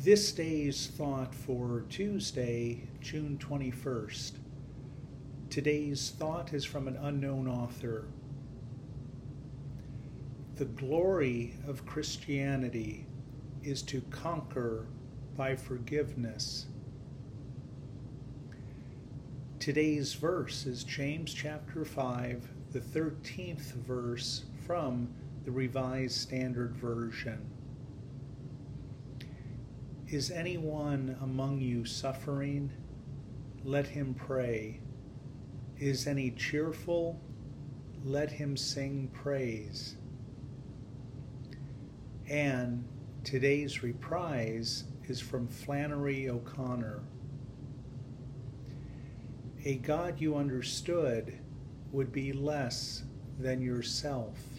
This day's thought for Tuesday, June 21st. Today's thought is from an unknown author. The glory of Christianity is to conquer by forgiveness. Today's verse is James chapter 5, the 13th verse from the Revised Standard Version. Is anyone among you suffering? Let him pray. Is any cheerful? Let him sing praise. And today's reprise is from Flannery O'Connor. A God you understood would be less than yourself.